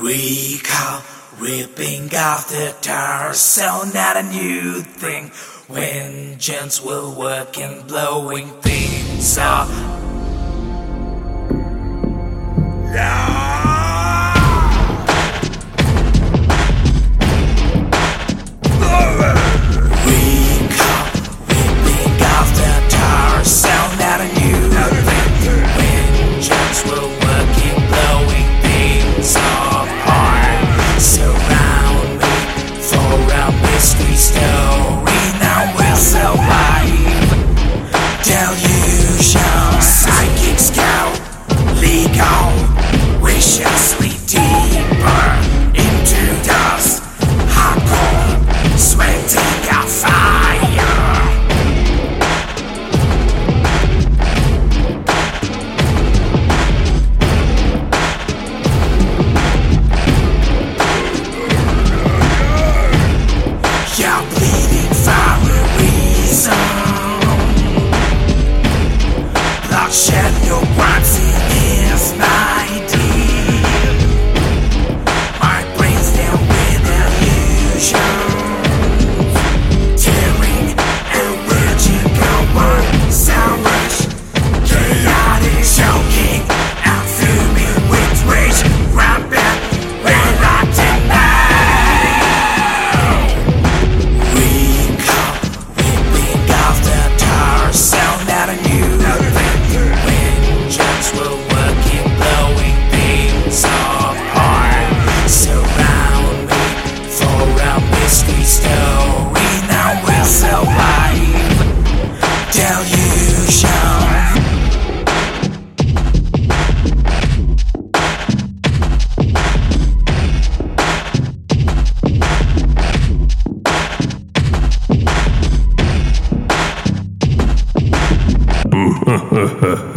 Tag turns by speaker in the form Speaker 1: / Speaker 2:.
Speaker 1: Recall ripping off the torso, not a new thing. Vengeance will work in blowing things off. Recall ripping off the torso, not a new thing. Vengeance will work in blowing things apart. Surround me for a mystery story. Now we'll survive. Delusion, psychic scout, legal, viciously deeper into dust. Hardcore, sweating a fire. You're bleeding for a reason. Bloodshed, no wanting is my deal. My brain's filled with illusions, tearing and raging, go on, savage, chaotic, choking, and fuming with rage, rampant, reluctant now. Recall, ripping off the torso, not a new thing. Vengeance will work in blowing things apart. Surround me for a mystery story. Now we'll survive. Delusion.
Speaker 2: Ha ha ha.